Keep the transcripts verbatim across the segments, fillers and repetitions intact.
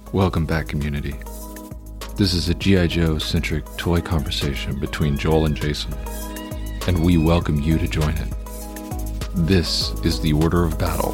Welcome back, community. This is a G I. Joe-centric toy conversation between Joel and Jason, and we welcome you to join it. This is the Order of Battle.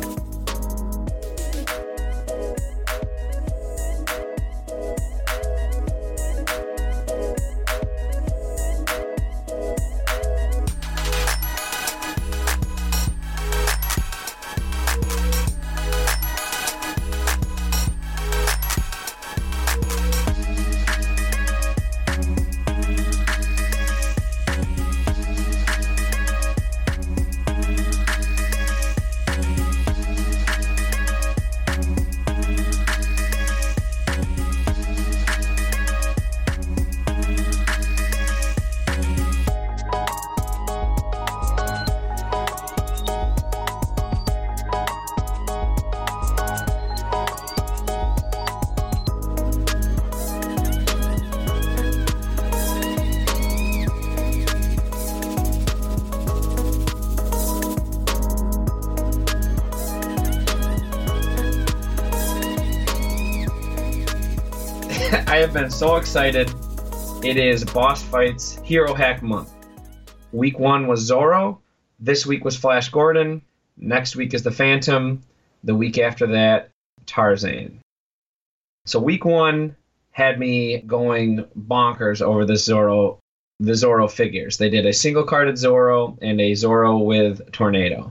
I have been so excited. It is Boss Fights Hero Hack Month. Week one was Zoro. This week was Flash Gordon. Next week is the Phantom. The week after that, Tarzan. So week one had me going bonkers over the Zoro, the Zoro figures. They did a single-carded Zoro and a Zoro with Tornado.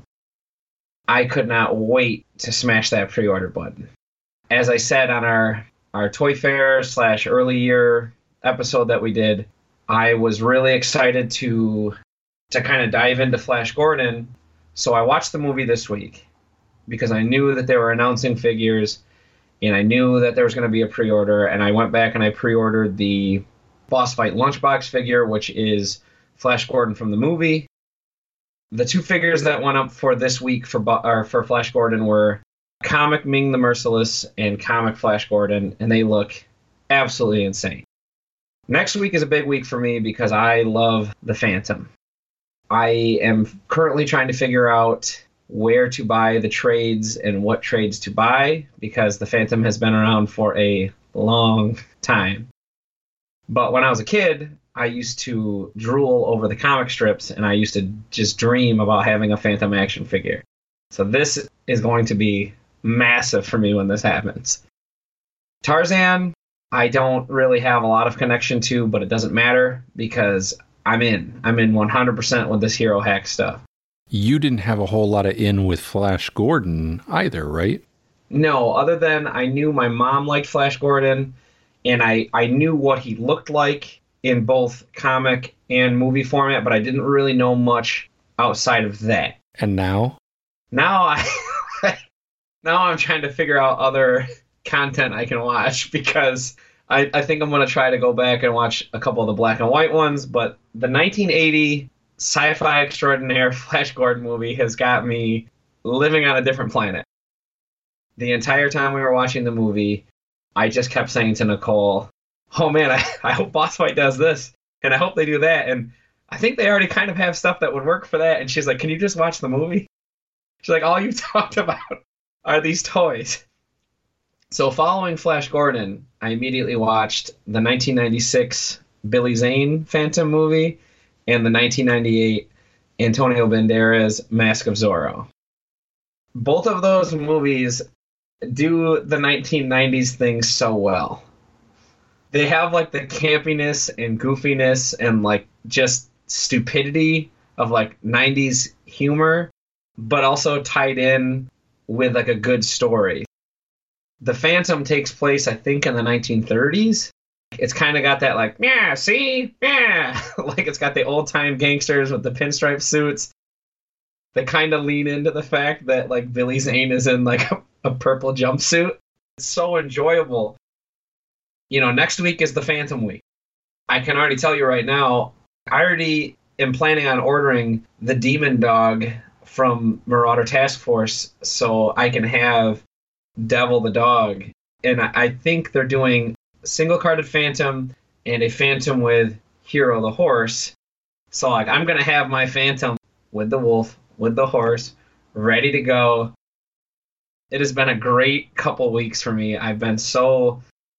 I could not wait to smash that pre-order button. As I said on our Our Toy Fair slash early year episode that we did, I was really excited to to kind of dive into Flash Gordon. So I watched the movie this week because I knew that they were announcing figures and I knew that there was going to be a pre-order, and I went back and I pre-ordered the Boss Fight Lunchbox figure, which is Flash Gordon from the movie. The two figures that went up for this week for or for Flash Gordon were Comic Ming the Merciless and Comic Flash Gordon, and they look absolutely insane. Next week is a big week for me because I love the Phantom. I am currently trying to figure out where to buy the trades and what trades to buy because the Phantom has been around for a long time. But when I was a kid, I used to drool over the comic strips, and I used to just dream about having a Phantom action figure. So this is going to be massive for me when this happens. Tarzan, I don't really have a lot of connection to, but it doesn't matter because I'm in. I'm in one hundred percent with this hero hack stuff. You didn't have a whole lot of in with Flash Gordon either, right? No, other than I knew my mom liked Flash Gordon, and I, I knew what he looked like in both comic and movie format, but I didn't really know much outside of that. And now? Now I... Now I'm trying to figure out other content I can watch because I, I think I'm going to try to go back and watch a couple of the black and white ones, but the nineteen eighty sci-fi extraordinaire Flash Gordon movie has got me living on a different planet. The entire time we were watching the movie, I just kept saying to Nicole, oh man, I, I hope Boss Fight does this, and I hope they do that, and I think they already kind of have stuff that would work for that, and she's like, can you just watch the movie? She's like, all you've talked about are these toys. So following Flash Gordon, I immediately watched the nineteen ninety-six Billy Zane Phantom movie and the nineteen ninety-eight Antonio Banderas Mask of Zorro. Both of those movies do the nineteen nineties thing so well. They have like the campiness and goofiness and like just stupidity of like nineties humor, but also tied in with like a good story. The Phantom takes place, I think, in the nineteen thirties. It's kind of got that like, yeah, see? Yeah. Like it's got the old time gangsters with the pinstripe suits. They kind of lean into the fact that like Billy Zane is in like a, a purple jumpsuit. It's so enjoyable. You know, next week is the Phantom week. I can already tell you right now, I already am planning on ordering the Demon Dog from Marauder Task Force so I can have Devil the Dog. And I think they're doing a single-carded Phantom and a Phantom with Hero the Horse. So like I'm going to have my Phantom with the wolf, with the horse, ready to go. It has been a great couple weeks for me. I've been so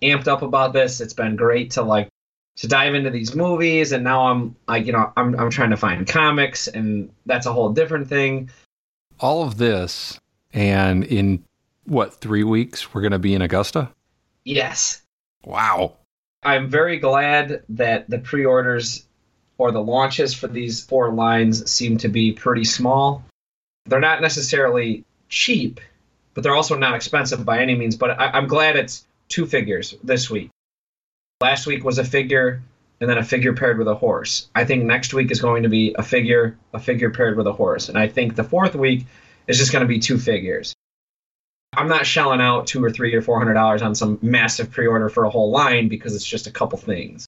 amped up about this. It's been great to like to dive into these movies, and now I'm like, you know, I'm I'm trying to find comics, and that's a whole different thing. All of this, and in what, three weeks we're going to be in Augusta? Yes. Wow. I'm very glad that the pre-orders or the launches for these four lines seem to be pretty small. They're not necessarily cheap, but they're also not expensive by any means. But I, I'm glad it's two figures this week. Last week was a figure and then a figure paired with a horse. I think next week is going to be a figure, a figure paired with a horse. And I think the fourth week is just going to be two figures. I'm not shelling out two or three or four hundred dollars on some massive pre-order for a whole line because it's just a couple things.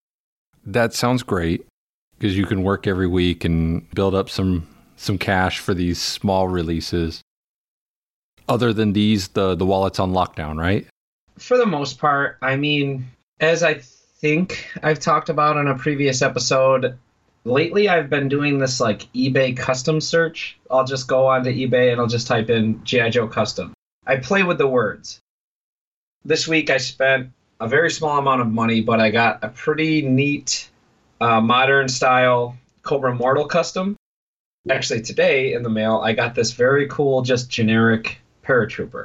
That sounds great because you can work every week and build up some some cash for these small releases. Other than these, the, the wallet's on lockdown, right? For the most part. I mean, as I think I've talked about in a previous episode, lately I've been doing this like eBay custom search. I'll just go onto eBay and I'll just type in G I. Joe custom. I play with the words. This week I spent a very small amount of money, but I got a pretty neat uh, modern style Cobra Mortal custom. Actually, today in the mail, I got this very cool, just generic paratrooper.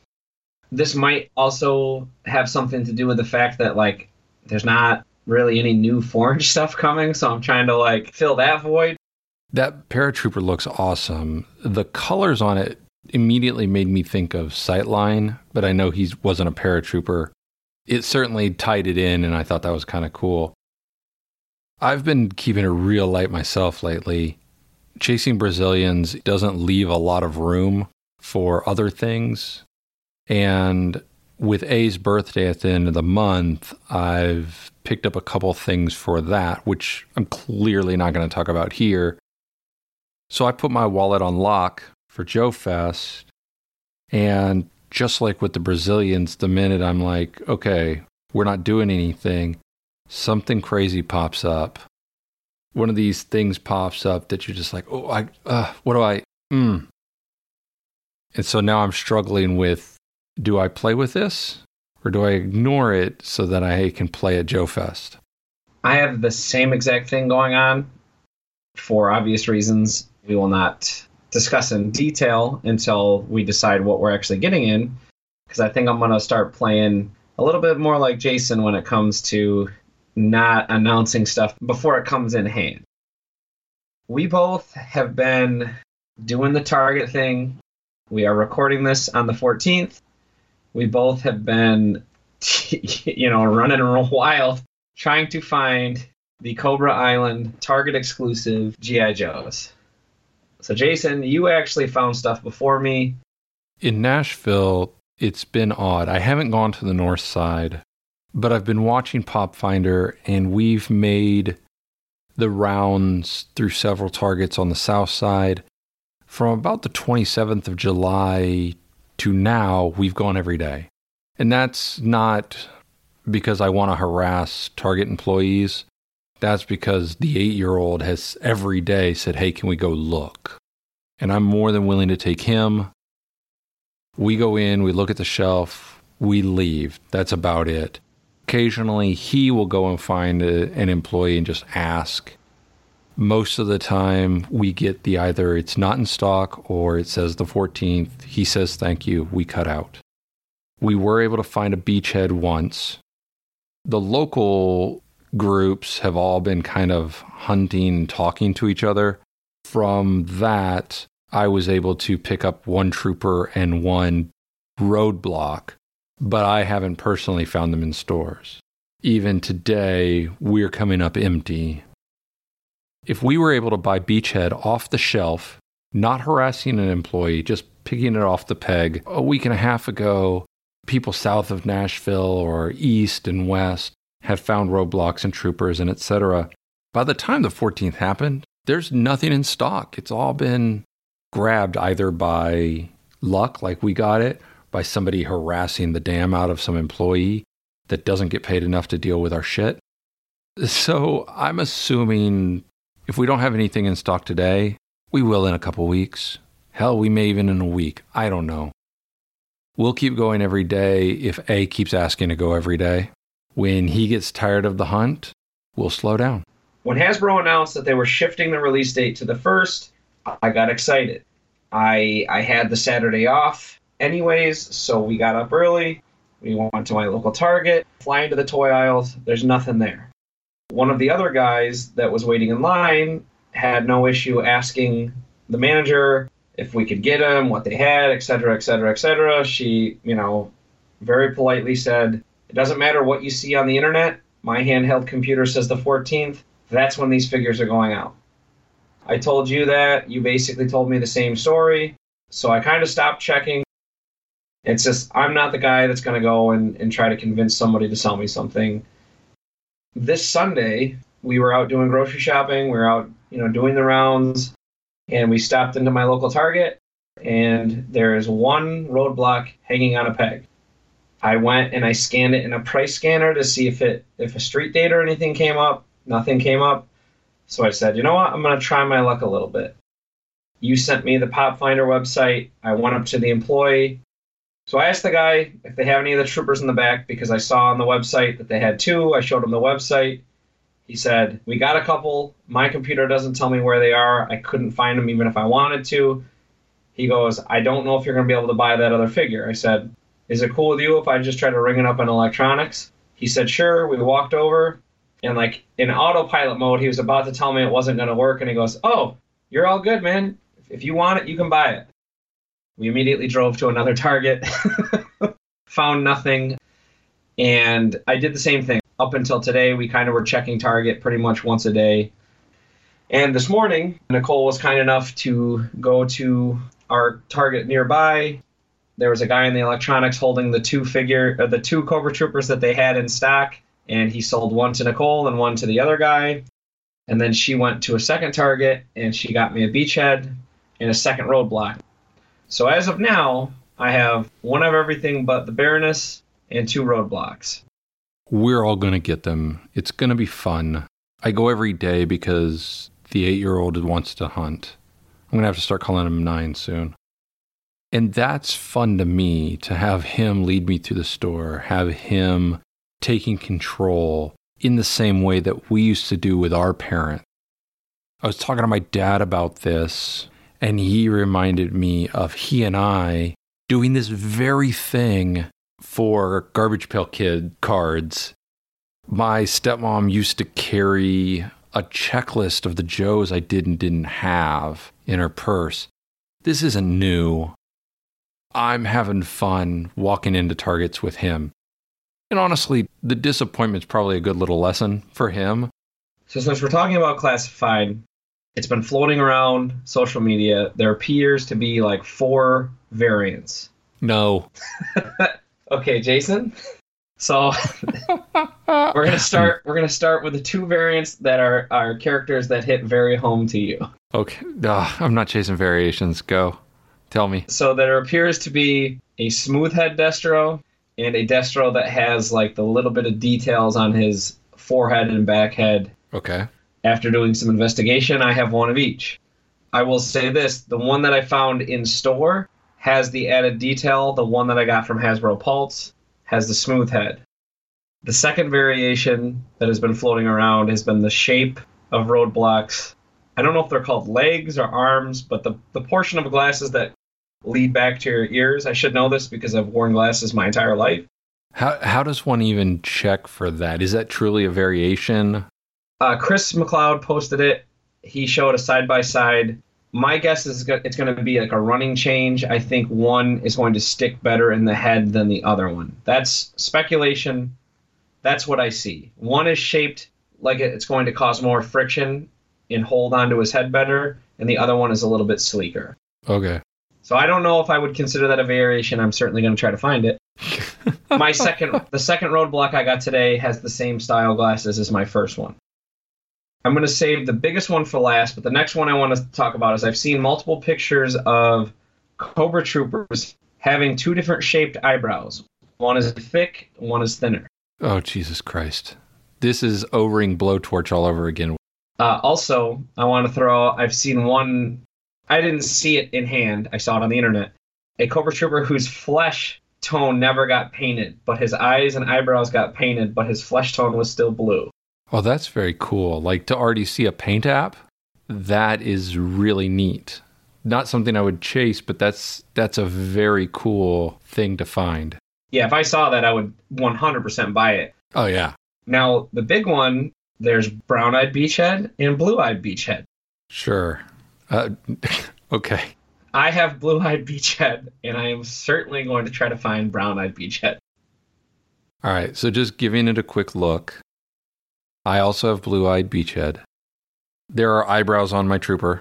This might also have something to do with the fact that, like, there's not really any new Forge stuff coming, so I'm trying to, like, fill that void. That paratrooper looks awesome. The colors on it immediately made me think of Sightline, but I know he wasn't a paratrooper. It certainly tied it in, and I thought that was kind of cool. I've been keeping it real light myself lately. Chasing Brazilians doesn't leave a lot of room for other things. And with A's birthday at the end of the month, I've picked up a couple things for that, which I'm clearly not going to talk about here. So I put my wallet on lock for Joe Fest. And just like with the Brazilians, the minute I'm like, okay, we're not doing anything, something crazy pops up. One of these things pops up that you're just like, oh, I, uh, what do I, mm. And so now I'm struggling with, do I play with this or do I ignore it so that I can play at Joe Fest? I have the same exact thing going on for obvious reasons we will not discuss in detail until we decide what we're actually getting in. Because I think I'm going to start playing a little bit more like Jason when it comes to not announcing stuff before it comes in hand. We both have been doing the Target thing. We are recording this on the fourteenth. We both have been, you know, running wild trying to find the Cobra Island Target exclusive G I. Joes. So Jason, you actually found stuff before me. In Nashville, it's been odd. I haven't gone to the north side, but I've been watching Pop Finder, and we've made the rounds through several Targets on the south side. From about the twenty-seventh of July to now, we've gone every day. And that's not because I want to harass Target employees. That's because the eight-year-old has every day said, hey, can we go look? And I'm more than willing to take him. We go in, we look at the shelf, we leave. That's about it. Occasionally, he will go and find a, an employee and just ask. Most of the time, we get the either it's not in stock or it says the fourteenth. He says thank you. We cut out. We were able to find a beachhead once. The local groups have all been kind of hunting and talking to each other. From that, I was able to pick up one trooper and one roadblock, but I haven't personally found them in stores. Even today, we're coming up empty. If we were able to buy Beachhead off the shelf, not harassing an employee, just picking it off the peg, a week and a half ago, people south of Nashville or east and west have found roadblocks and troopers and et cetera. By the time the fourteenth happened, there's nothing in stock. It's all been grabbed either by luck, like we got it, by somebody harassing the damn out of some employee that doesn't get paid enough to deal with our shit. So I'm assuming if we don't have anything in stock today, we will in a couple weeks. Hell, we may even in a week. I don't know. We'll keep going every day if A keeps asking to go every day. When he gets tired of the hunt, we'll slow down. When Hasbro announced that they were shifting the release date to the first, I got excited. I I had the Saturday off anyways, so we got up early. We went to my local Target, fly into the toy aisles. There's nothing there. One of the other guys that was waiting in line had no issue asking the manager if we could get them, what they had, et cetera, et cetera, et cetera. She, you know, very politely said, it doesn't matter what you see on the internet. My handheld computer says the fourteenth. That's when these figures are going out. I told you that. You basically told me the same story. So I kind of stopped checking. It's just, I'm not the guy that's going to go and, and try to convince somebody to sell me something. This Sunday, we were out doing grocery shopping. We were out, you know, doing the rounds. And we stopped into my local Target. And there is one roadblock hanging on a peg. I went and I scanned it in a price scanner to see if it if a street date or anything came up. Nothing came up. So I said, you know what? I'm going to try my luck a little bit. You sent me the Pop Finder website. I went up to the employee. So I asked the guy if they have any of the troopers in the back because I saw on the website that they had two. I showed him the website. He said, we got a couple. My computer doesn't tell me where they are. I couldn't find them even if I wanted to. He goes, I don't know if you're going to be able to buy that other figure. I said, is it cool with you if I just try to ring it up in electronics? He said, sure. We walked over. And like in autopilot mode, he was about to tell me it wasn't going to work. And he goes, oh, you're all good, man. If you want it, you can buy it. We immediately drove to another Target, found nothing. And I did the same thing. Up until today, we kind of were checking Target pretty much once a day. And this morning, Nicole was kind enough to go to our Target nearby. There was a guy in the electronics holding the two figure, or the two Cobra Troopers that they had in stock. And he sold one to Nicole and one to the other guy. And then she went to a second Target and she got me a Beachhead and a second roadblock. So as of now, I have one of everything but the Baroness and two roadblocks. We're all going to get them. It's going to be fun. I go every day because the eight-year-old wants to hunt. I'm going to have to start calling him nine soon. And that's fun to me, to have him lead me through the store, have him taking control in the same way that we used to do with our parents. I was talking to my dad about this, and he reminded me of he and I doing this very thing for Garbage Pail Kid cards. My stepmom used to carry a checklist of the Joes I did and didn't have in her purse. This isn't new. I'm having fun walking into Targets with him. And honestly, the disappointment's probably a good little lesson for him. So since we're talking about classified, it's been floating around social media. There appears to be like four variants. No. Okay, Jason. So we're gonna start. We're gonna start with the two variants that are are characters that hit very home to you. Okay, Ugh, I'm not chasing variations. Go, tell me. So there appears to be a smooth head Destro and a Destro that has like the little bit of details on his forehead and back head. Okay. After doing some investigation, I have one of each. I will say this: the one that I found in store has the added detail. The one that I got from Hasbro Pulse has the smooth head. The second variation that has been floating around has been the shape of roadblocks. I don't know if they're called legs or arms, but the, the portion of glasses that lead back to your ears. I should know this because I've worn glasses my entire life. How how does one even check for that? Is that truly a variation? Uh, Chris McLeod posted it. He showed a side-by-side. My guess is it's going to be like a running change. I think one is going to stick better in the head than the other one. That's speculation. That's what I see. One is shaped like it's going to cause more friction and hold onto his head better, and the other one is a little bit sleeker. Okay. So I don't know if I would consider that a variation. I'm certainly going to try to find it. My second, the second roadblock I got today has the same style glasses as my first one. I'm going to save the biggest one for last, but the next one I want to talk about is I've seen multiple pictures of Cobra Troopers having two different shaped eyebrows. One is thick, one is thinner. Oh, Jesus Christ. This is O-ring blowtorch all over again. Uh, also, I want to throw, I've seen one, I didn't see it in hand, I saw it on the internet, a Cobra Trooper whose flesh tone never got painted, but his eyes and eyebrows got painted, but his flesh tone was still blue. Oh, that's very cool. Like, to already see a paint app, that is really neat. Not something I would chase, but that's that's a very cool thing to find. Yeah, if I saw that, I would one hundred percent buy it. Oh, yeah. Now, the big one, there's brown-eyed beachhead and blue-eyed beachhead. Sure. Uh, okay. I have blue-eyed beachhead, and I am certainly going to try to find brown-eyed beachhead. All right, so just giving it a quick look. I also have blue-eyed beachhead. There are eyebrows on my trooper.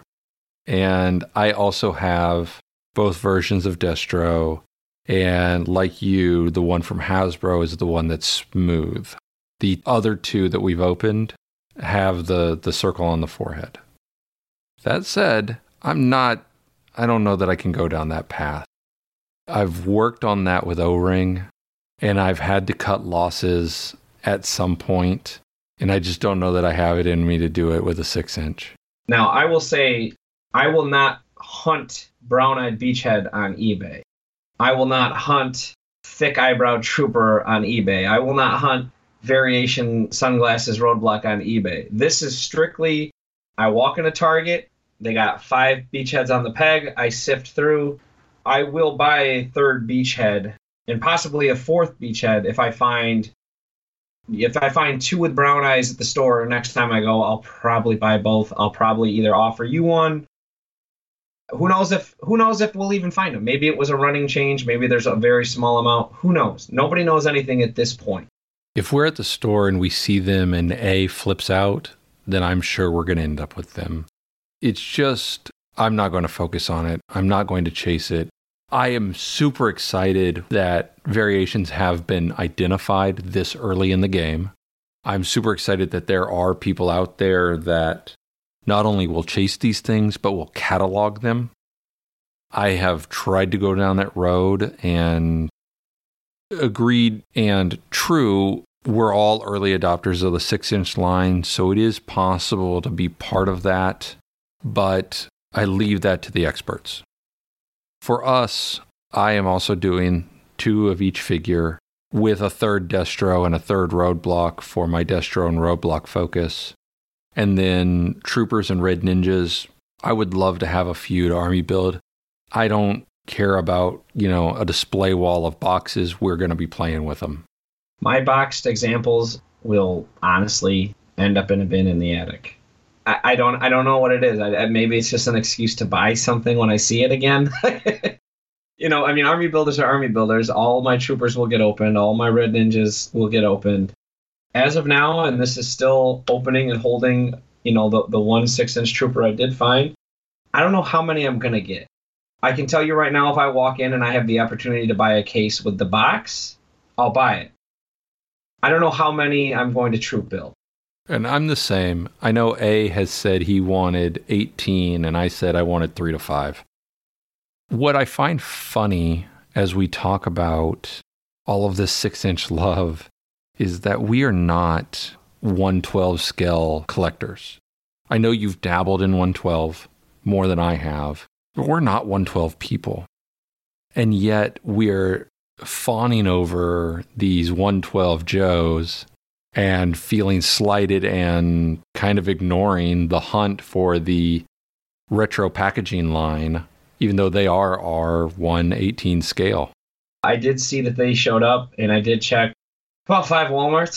And I also have both versions of Destro. And like you, the one from Hasbro is the one that's smooth. The other two that we've opened have the, the circle on the forehead. That said, I'm not, I don't know that I can go down that path. I've worked on that with O-Ring, and I've had to cut losses at some point, and I just don't know that I have it in me to do it with a six inch. Now, I will say, I will not hunt brown-eyed beachhead on eBay. I will not hunt thick eyebrow trooper on eBay. I will not hunt variation sunglasses roadblock on eBay. This is strictly, I walk in a Target, they got five beachheads on the peg, I sift through. I will buy a third beachhead and possibly a fourth beachhead if I find if I find two with brown eyes at the store. Next time I go, I'll probably buy both. I'll probably either offer you one. Who knows if who knows if we'll even find them? Maybe it was a running change. Maybe there's a very small amount. Who knows? Nobody knows anything at this point. If we're at the store and we see them and A flips out, then I'm sure we're going to end up with them. It's just, I'm not going to focus on it. I'm not going to chase it. I am super excited that variations have been identified this early in the game. I'm super excited that there are people out there that not only will chase these things, but will catalog them. I have tried to go down that road, and agreed and true, we're all early adopters of the six inch line, so it is possible to be part of that, but I leave that to the experts. For us, I am also doing two of each figure with a third Destro and a third Roadblock for my Destro and Roadblock focus. And then Troopers and Red Ninjas, I would love to have a feud army build. I don't care about, you know, a display wall of boxes. We're going to be playing with them. My boxed examples will honestly end up in a bin in the attic. I, I don't I don't know what it is. I, I, maybe it's just an excuse to buy something when I see it again. You know, I mean, army builders are army builders. All my troopers will get opened. All my Red Ninjas will get opened. As of now, and this is still opening and holding, you know, the, the one six-inch trooper I did find, I don't know how many I'm going to get. I can tell you right now, if I walk in and I have the opportunity to buy a case with the box, I'll buy it. I don't know how many I'm going to troop build. And I'm the same. I know A has said he wanted eighteen, and I said I wanted three to five. What I find funny as we talk about all of this six-inch love is that we are not one twelve scale collectors. I know you've dabbled in one twelve more than I have, but we're not one twelve people. And yet we're fawning over these one twelve Joes and feeling slighted and kind of ignoring the hunt for the retro packaging line, even though they are our one eighteen scale. I did see that they showed up, and I did check about five Walmarts.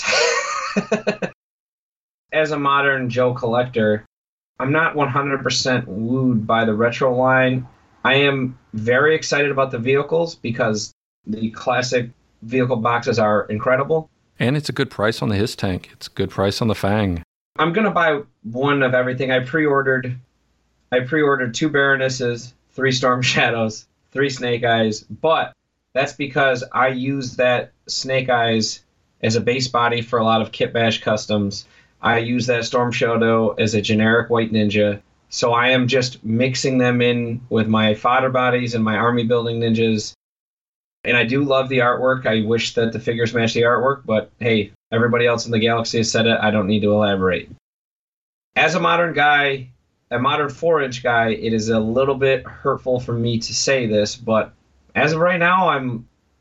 As a modern Joe collector, I'm not one hundred percent wooed by the retro line. I am very excited about the vehicles because the classic vehicle boxes are incredible. And it's a good price on the Hiss Tank. It's a good price on the Fang. I'm going to buy one of everything. I pre-ordered I pre-ordered two Baronesses, three Storm Shadows, three Snake Eyes, but that's because I use that Snake Eyes as a base body for a lot of Kit Bash customs. I use that Storm Shadow as a generic White Ninja. So I am just mixing them in with my fodder bodies and my army building ninjas. And I do love the artwork. I wish that the figures match the artwork, but hey, everybody else in the galaxy has said it. I don't need to elaborate. As a modern guy, a modern four-inch guy, it is a little bit hurtful for me to say this, but as of right now, I'm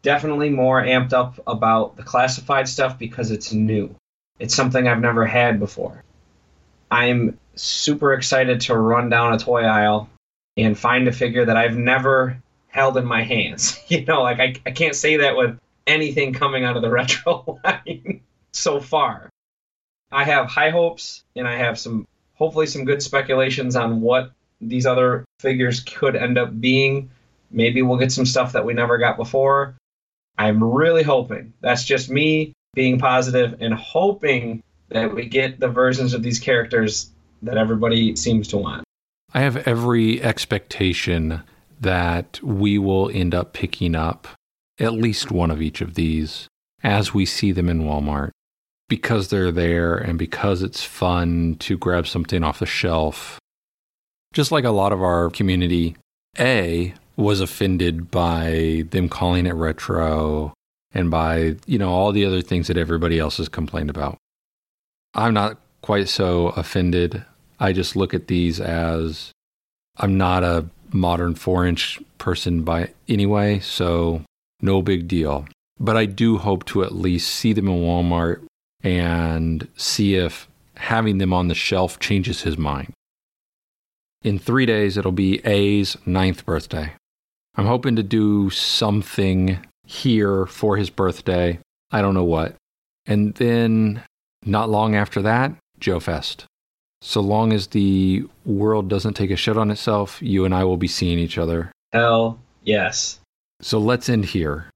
definitely more amped up about the classified stuff because it's new. It's something I've never had before. I'm super excited to run down a toy aisle and find a figure that I've never held in my hands. You know, like I, I can't say that with anything coming out of the retro line so far. I have high hopes, and I have some, hopefully some good speculations on what these other figures could end up being. Maybe we'll get some stuff that we never got before. I'm really hoping. That's just me being positive and hoping that we get the versions of these characters that everybody seems to want. I have every expectation that we will end up picking up at least one of each of these as we see them in Walmart, because they're there and because it's fun to grab something off the shelf. Just like a lot of our community, A, was offended by them calling it retro and by, you know, all the other things that everybody else has complained about. I'm not quite so offended. I just look at these as, I'm not a modern four-inch person by anyway, so no big deal. But I do hope to at least see them in Walmart and see if having them on the shelf changes his mind. In three days, it'll be A's ninth birthday. I'm hoping to do something here for his birthday. I don't know what. And then not long after that, Joe Fest. So long as the world doesn't take a shit on itself, you and I will be seeing each other. Hell yes. So let's end here.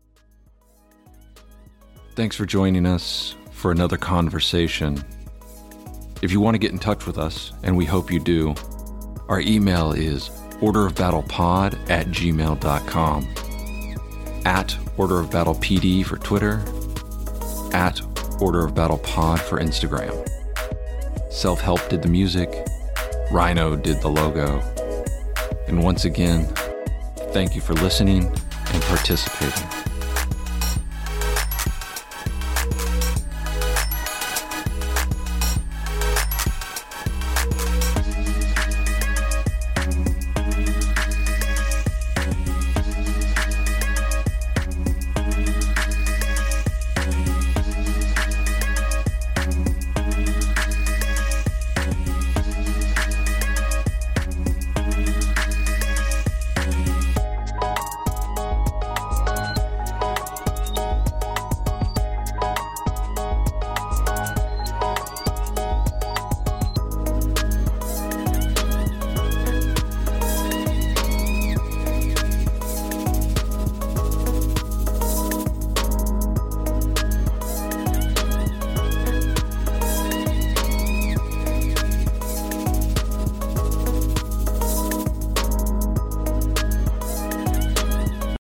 Thanks for joining us for another conversation. If you want to get in touch with us, and we hope you do, our email is orderofbattlepod at gmail dot com, at orderofbattlepd for Twitter, at orderofbattlepod for Instagram. Self-Help did the music, Rhino did the logo. And once again, thank you for listening and participating.